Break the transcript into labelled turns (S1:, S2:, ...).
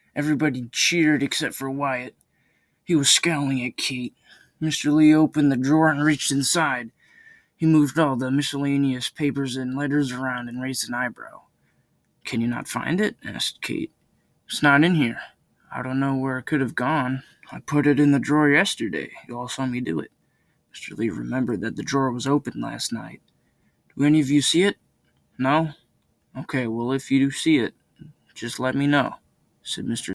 S1: Everybody cheered except for Wyatt. He was scowling at Kate. Mr. Lee opened the drawer and reached inside. He moved all the miscellaneous papers and letters around and raised an eyebrow. "Can you not find it?" asked Kate. "It's not in here. I don't know where it could have gone. I put it in the drawer yesterday. You all saw me do it." Mr. Lee remembered that the drawer was open last night. "Do any of you see it?" "No?" "Okay, well, if you do see it, just let me know," said Mr.